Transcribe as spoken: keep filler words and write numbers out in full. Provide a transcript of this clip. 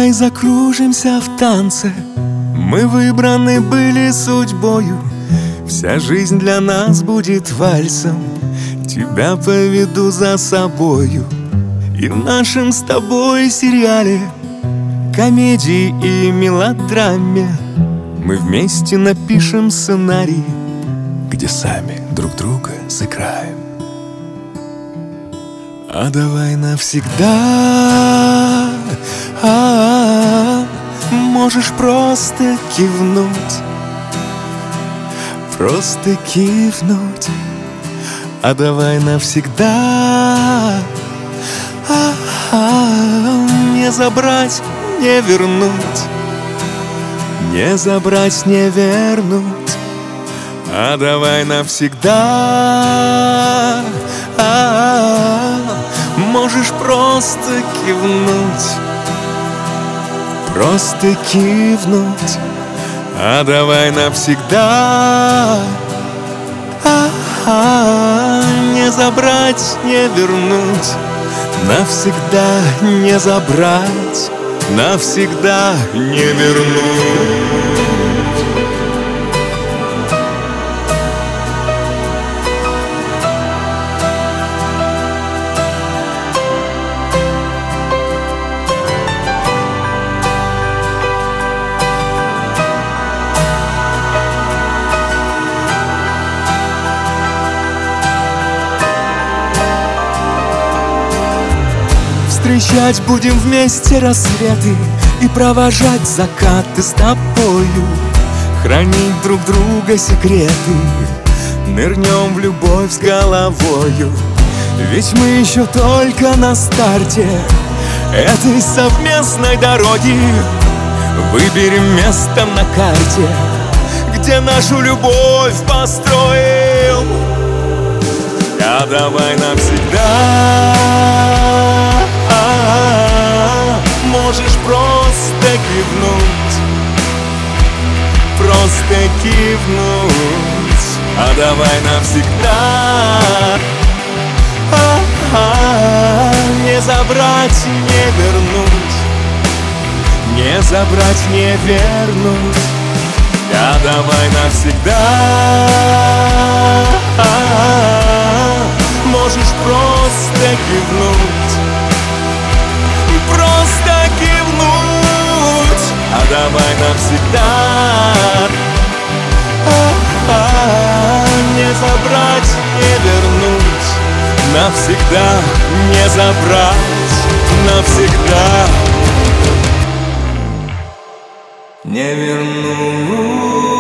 Давай закружимся в танце. Мы выбраны были судьбою. Вся жизнь для нас будет вальсом. Тебя поведу за собою. И в нашем с тобой сериале, комедии и мелодраме, мы вместе напишем сценарий, где сами друг друга сыграем. А давай навсегда, а-а-а, можешь просто кивнуть, просто кивнуть. А давай навсегда, а-а-а, не забрать, не вернуть, не забрать, не вернуть. А давай навсегда, а-а-а, можешь просто кивнуть, просто кивнуть. А давай навсегда, а-а-а, не забрать, не вернуть, навсегда не забрать, навсегда не вернуть. Встречать будем вместе рассветы и провожать закаты с тобою, хранить друг друга секреты, нырнем в любовь с головою. Ведь мы еще только на старте этой совместной дороги. Выберем место на карте, где нашу любовь построим. А давай навсегда, можешь просто кивнуть, просто кивнуть. А давай навсегда, а-а-а, не забрать, не вернуть, не забрать, не вернуть. А давай навсегда, а-а-а, можешь просто кивнуть, просто кивнуть. А давай навсегда, а-а-а, не забрать, не вернуть, навсегда не забрать, навсегда не вернуть.